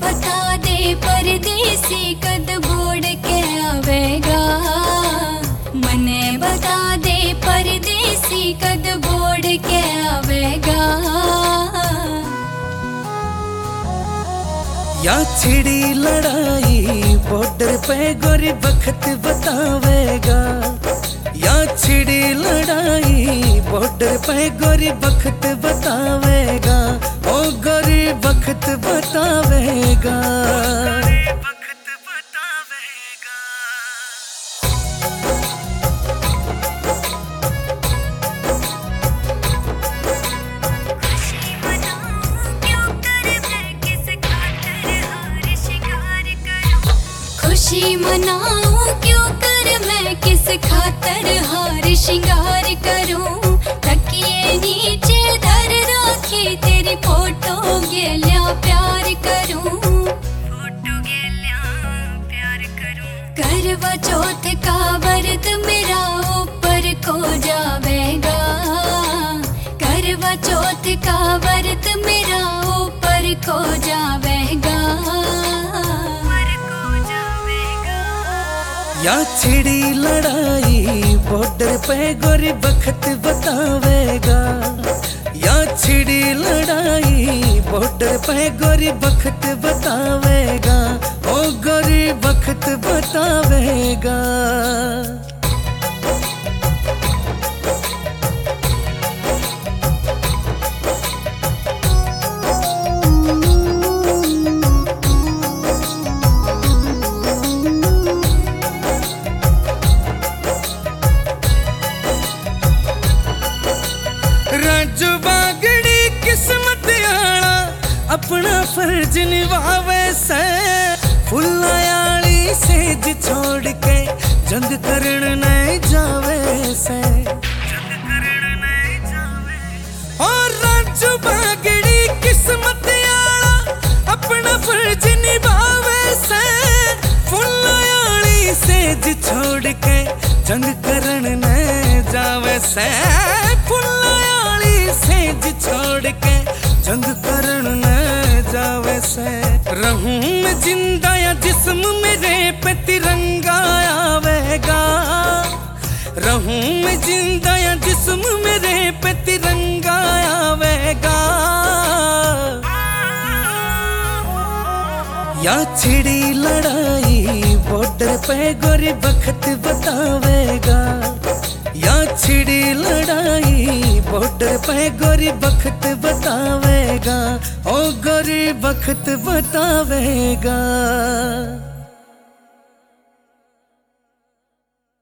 बता दे परदेसी कद बोड़ के आवेगा। मने बता दे परदेसी कद बोड़ के आवेगा। या छिड़ी लड़ाई बॉर्डर पे गोरी वक्त बतावेगा। या छिड़ी लड़ाई बॉर्डर पे गोरी वक्त बतावेगा। ओ गोरी वक्त बतावेगा। खुशी मनाऊं क्यों कर मैं किस खातर हार श्रृंगार करूं। तकिए नीचे धर राखी तेरी फोटो गेल्या प्यार करूं। करवा चौथ का व्रत मेरा ऊपर को जावेगा। करवा चौथ का व्रत मेरा ऊपर को जावेगा। या छिड़ी लड़ाई बॉर्डर पे गोरी वक्त बतावेगा। या छिड़ी लड़ाई बॉर्डर पे गोरी वक्त बतावेगा। ओ गोरी वक्त बतावेगा। राजू बागड़ी किस्मत आला अपना फर्ज निभावे से। फुल्लायाली सेज छोड़ के जंग करण नहीं जावे से। और राजू बागड़ी किस्मत आला अपना फर्ज निभावे से। फुल्लायाली सेज छोड़ के जंग करण नहीं जावे से। सेज छोड़ के जंग करण न जावे से। रहूं मैं जिंदा या जिस्म मेरे पे तिरंगा आवेगा। रहूं मैं जिंदा या जिस्म मेरे पे तिरंगा आवेगा। या छिड़ी लड़ाई बॉर्डर पे गोरी वक्त बतावेगा। या छिड़ी लड़ाई बॉर्डर पे गोरी वक्त बतावेगा। ओ गोरी वक्त बतावेगा।